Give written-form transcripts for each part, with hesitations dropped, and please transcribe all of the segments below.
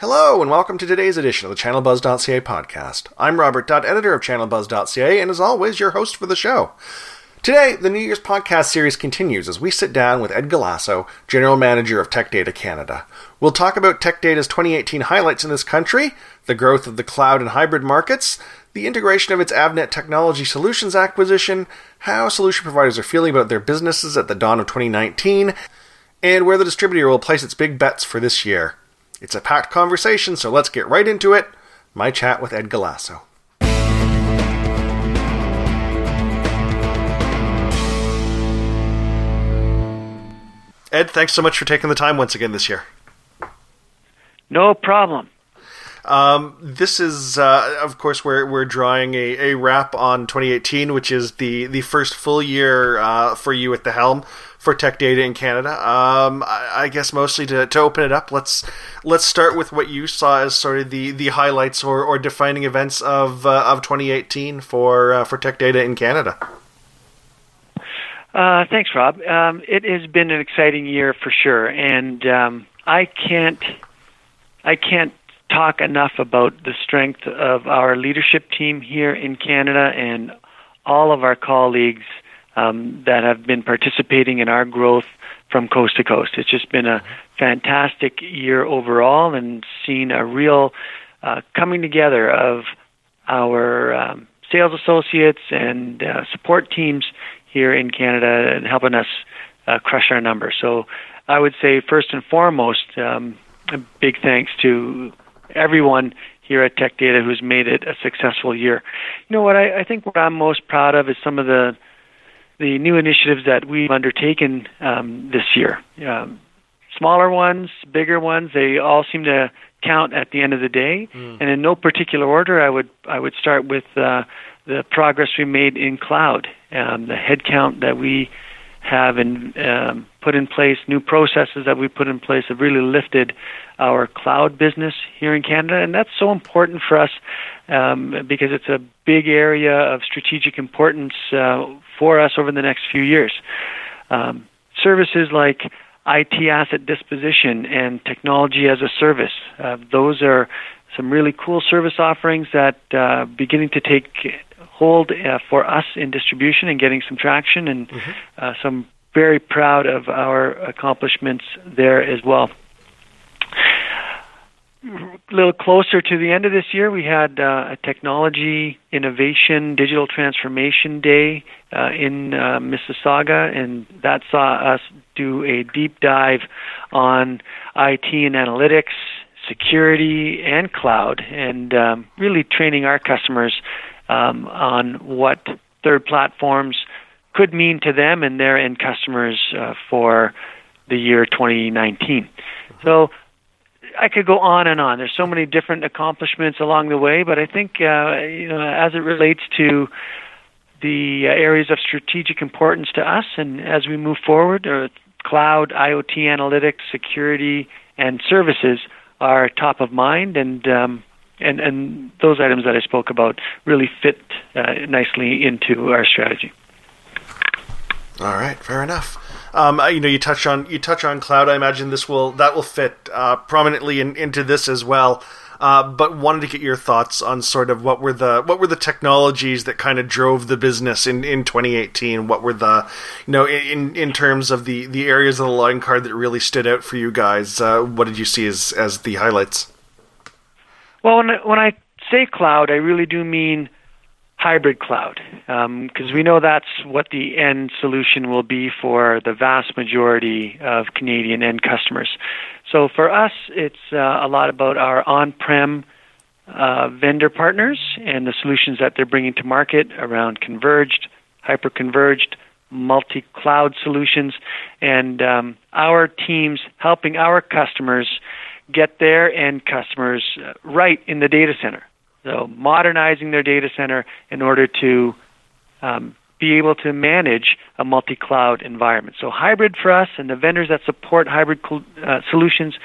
Hello, and welcome to today's edition of the ChannelBuzz.ca podcast. I'm Robert Dutt, editor of ChannelBuzz.ca, and as always, your host for the show. Today, the New Year's podcast series continues as we sit down with Ed Galasso, General Manager of Tech Data Canada. We'll talk about Tech Data's 2018 highlights in this country, the growth of the cloud and hybrid markets, the integration of its Avnet Technology Solutions acquisition, how solution providers are feeling about their businesses at the dawn of 2019, and where the distributor will place its big bets for this year. It's a packed conversation, so let's get right into it. My chat with Ed Galasso. Ed, thanks so much for taking the time once again this year. No problem. This is, of course, we're drawing a wrap on 2018, which is the first full year for you at the helm for Tech Data in Canada. I guess mostly to open it up, let's start with what you saw as sort of the highlights or defining events of 2018 for Tech Data in Canada. Thanks, Rob. It has been an exciting year for sure, and I can't talk enough about the strength of our leadership team here in Canada and all of our colleagues that have been participating in our growth from coast to coast. It's just been a fantastic year overall, and seen a real coming together of our sales associates and support teams here in Canada and helping us crush our numbers. So I would say first and foremost, a big thanks to everyone here at Tech Data who's made it a successful year. You know what, I think what I'm most proud of is some of the new initiatives that we've undertaken this year. Smaller ones, bigger ones, they all seem to count at the end of the day. And in no particular order, I would start with the progress we made in cloud, the headcount that we have put in place, new processes that we put in place have really lifted our cloud business here in Canada, and that's so important for us because it's a big area of strategic importance for us over the next few years. Services like IT asset disposition and technology as a service, those are some really cool service offerings that beginning to take hold for us in distribution and getting some traction, and some very proud of our accomplishments there as well. A little closer to the end of this year, we had a technology innovation digital transformation day in Mississauga, and that saw us do a deep dive on IT and analytics, security, and cloud, and really training our customers on what third platforms could mean to them and their end customers for the year 2019. So I could go on and on. There's so many different accomplishments along the way, but I think as it relates to the areas of strategic importance to us, and as we move forward, cloud, IoT, analytics, security, and services are top of mind, and those items that I spoke about really fit nicely into our strategy. All right, fair enough. You touch on cloud. I imagine that will fit prominently into this as well. But wanted to get your thoughts on sort of what were the technologies that kind of drove the business in 2018. What were the in terms of the areas of the line card that really stood out for you guys? What did you see as the highlights? Well, when I say cloud, I really do mean hybrid cloud, because we know that's what the end solution will be for the vast majority of Canadian end customers. So for us, it's a lot about our on-prem vendor partners and the solutions that they're bringing to market around converged, hyper-converged, multi-cloud solutions, and our teams helping our customers get their end customers right in the data center. So modernizing their data center in order to be able to manage a multi-cloud environment. So hybrid for us, and the vendors that support hybrid solutions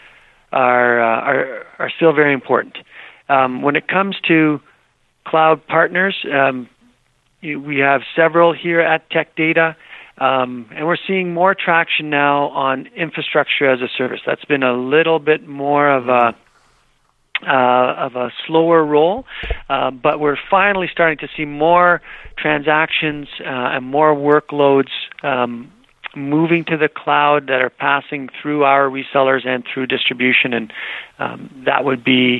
are still very important. When it comes to cloud partners, we have several here at Tech Data, and we're seeing more traction now on infrastructure as a service. That's been a little bit more of slower roll, but we're finally starting to see more transactions and more workloads moving to the cloud that are passing through our resellers and through distribution, and that would be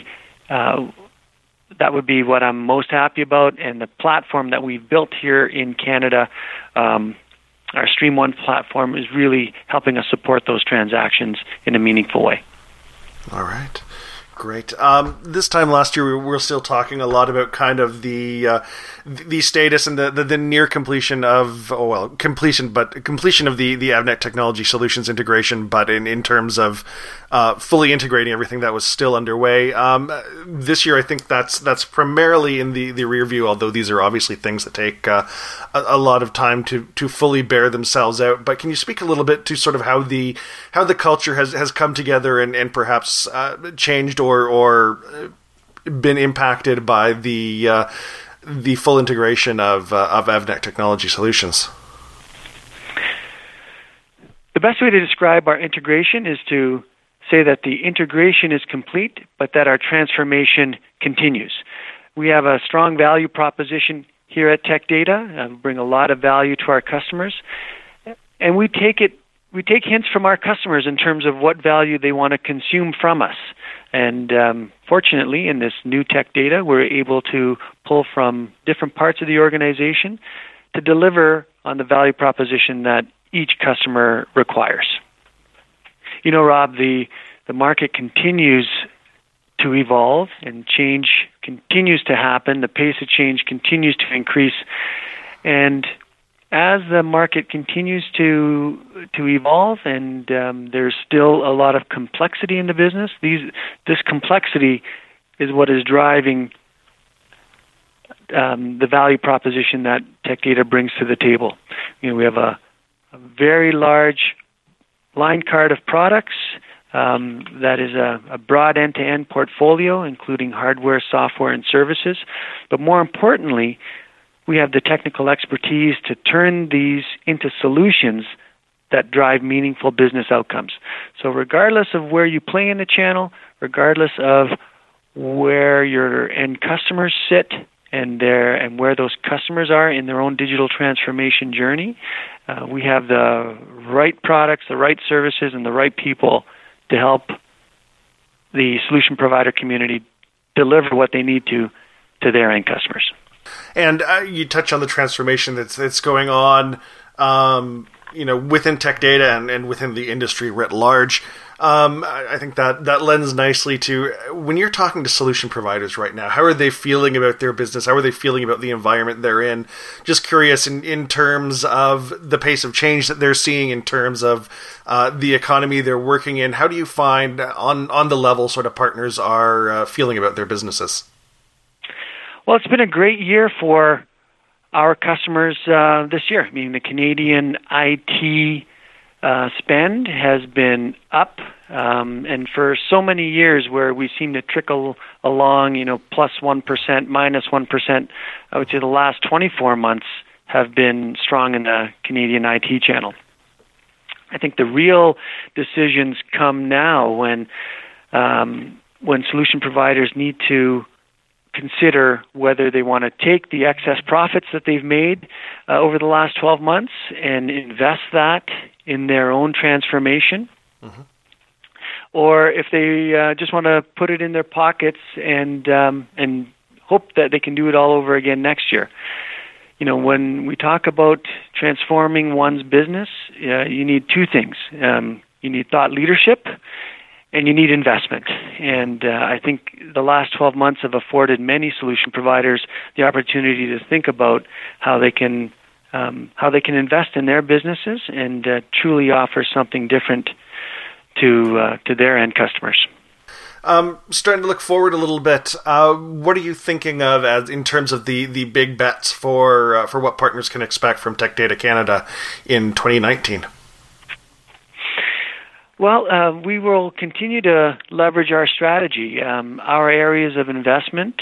what I'm most happy about. And the platform that we've built here in Canada, our Stream One platform, is really helping us support those transactions in a meaningful way. All right. Great. This time last year, we were still talking a lot about kind of the status and the near completion of completion of the Avnet Technology Solutions integration, but in terms of fully integrating everything that was still underway. This year, I think that's primarily in the rear view, although these are obviously things that take a lot of time to fully bear themselves out. But can you speak a little bit to sort of how the culture has come together and perhaps changed or been impacted by the full integration of Avnet Technology Solutions? The best way to describe our integration is to say that the integration is complete, but that our transformation continues. We have a strong value proposition here at Tech Data, bring a lot of value to our customers, and we take hints from our customers in terms of what value they want to consume from us. And fortunately, in this new Tech Data, we're able to pull from different parts of the organization to deliver on the value proposition that each customer requires. You know, Rob, the market continues to evolve and change continues to happen. The pace of change continues to increase. And as the market continues to evolve, and there's still a lot of complexity in the business, this complexity is what is driving the value proposition that Tech Data brings to the table. You know, we have a very large line card of products that is a broad end-to-end portfolio, including hardware, software, and services. But more importantly, we have the technical expertise to turn these into solutions that drive meaningful business outcomes. So regardless of where you play in the channel, regardless of where your end customers sit and where those customers are in their own digital transformation journey, we have the right products, the right services, and the right people to help the solution provider community deliver what they need to their end customers. And you touch on the transformation that's going on, within Tech Data and within the industry writ large. I think that lends nicely to when you're talking to solution providers right now. How are they feeling about their business? How are they feeling about the environment they're in? Just curious in terms of the pace of change that they're seeing, in terms of the economy they're working in. How do you find on the level sort of partners are feeling about their businesses? Well, it's been a great year for our customers this year. I mean, the Canadian IT spend has been up, and for so many years where we seem to trickle along, plus 1%, minus 1%, I would say the last 24 months have been strong in the Canadian IT channel. I think the real decisions come now when solution providers need to consider whether they want to take the excess profits that they've made over the last 12 months and invest that in their own transformation, or if they just want to put it in their pockets and hope that they can do it all over again next year. You know, when we talk about transforming one's business, you need two things. You need thought leadership, and you need investment. And I think the last 12 months have afforded many solution providers the opportunity to think about how they can invest in their businesses and truly offer something different to their end customers. Starting to look forward a little bit, what are you thinking of as in terms of the big bets for what partners can expect from Tech Data Canada in 2019? Well, we will continue to leverage our strategy. Our areas of investment,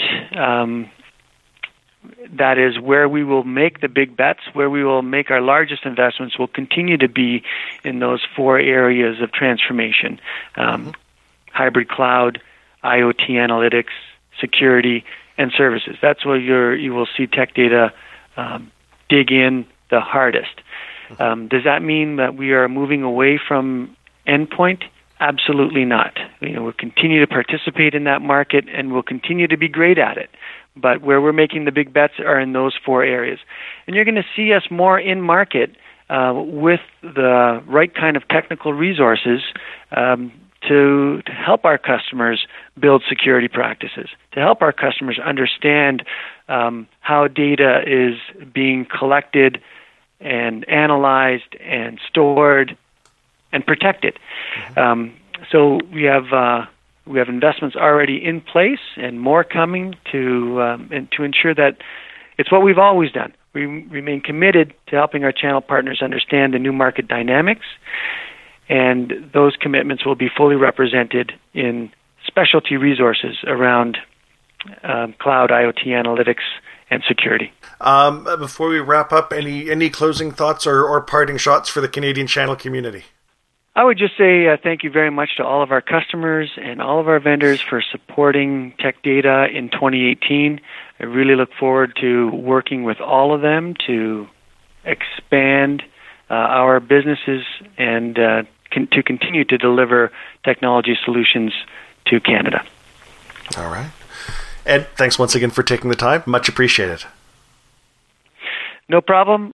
that is where we will make the big bets, where we will make our largest investments, will continue to be in those four areas of transformation. Hybrid cloud, IoT analytics, security, and services. That's where you will see Tech Data dig in the hardest. Does that mean that we are moving away from endpoint? Absolutely not. We'll continue to participate in that market, and we'll continue to be great at it. But where we're making the big bets are in those 4 areas. And you're going to see us more in market with the right kind of technical resources to help our customers build security practices, to help our customers understand how data is being collected and analyzed and stored and protected. So we have investments already in place and more coming to ensure that it's what we've always done. We remain committed to helping our channel partners understand the new market dynamics, and those commitments will be fully represented in specialty resources around cloud, IoT analytics, and security. Before we wrap up, any closing thoughts or parting shots for the Canadian channel community? I would just say thank you very much to all of our customers and all of our vendors for supporting Tech Data in 2018. I really look forward to working with all of them to expand our businesses and to continue to deliver technology solutions to Canada. All right. Ed, thanks once again for taking the time. Much appreciated. No problem.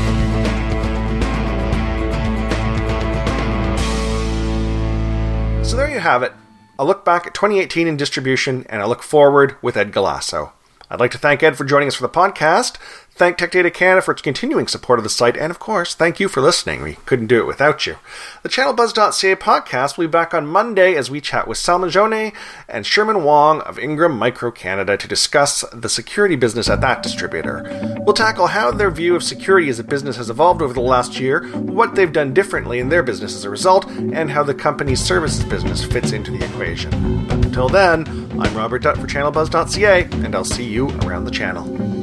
So there you have it. A look back at 2018 in distribution and a look forward with Ed Galasso. I'd like to thank Ed for joining us for the podcast, thank Tech Data Canada for its continuing support of the site, and of course, thank you for listening. We couldn't do it without you. The ChannelBuzz.ca podcast will be back on Monday as we chat with Salma Jone and Sherman Wong of Ingram Micro Canada to discuss the security business at that distributor. We'll tackle how their view of security as a business has evolved over the last year, what they've done differently in their business as a result, and how the company's services business fits into the equation. Until then, I'm Robert Dutt for ChannelBuzz.ca, and I'll see you around the channel.